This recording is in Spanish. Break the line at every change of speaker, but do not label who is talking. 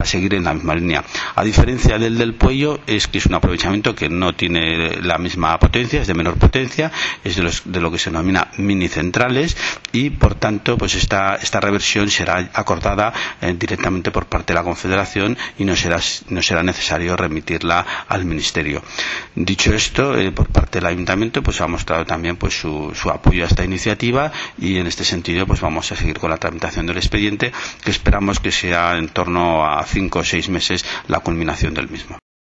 a seguir en la misma línea. A diferencia del Puello, es que es un aprovechamiento que no tiene la misma potencia, es de menor potencia, es de lo que se denomina minicentrales, y por tanto pues esta reversión será acordada directamente por parte de la Confederación y no será necesario remitirla al Ministerio. Dicho esto, por parte del Ayuntamiento pues ha mostrado también pues su apoyo a esta iniciativa, y en este sentido pues vamos a seguir con la tramitación del expediente, que esperamos que sea en torno a 5 o 6 meses la culminación del mismo.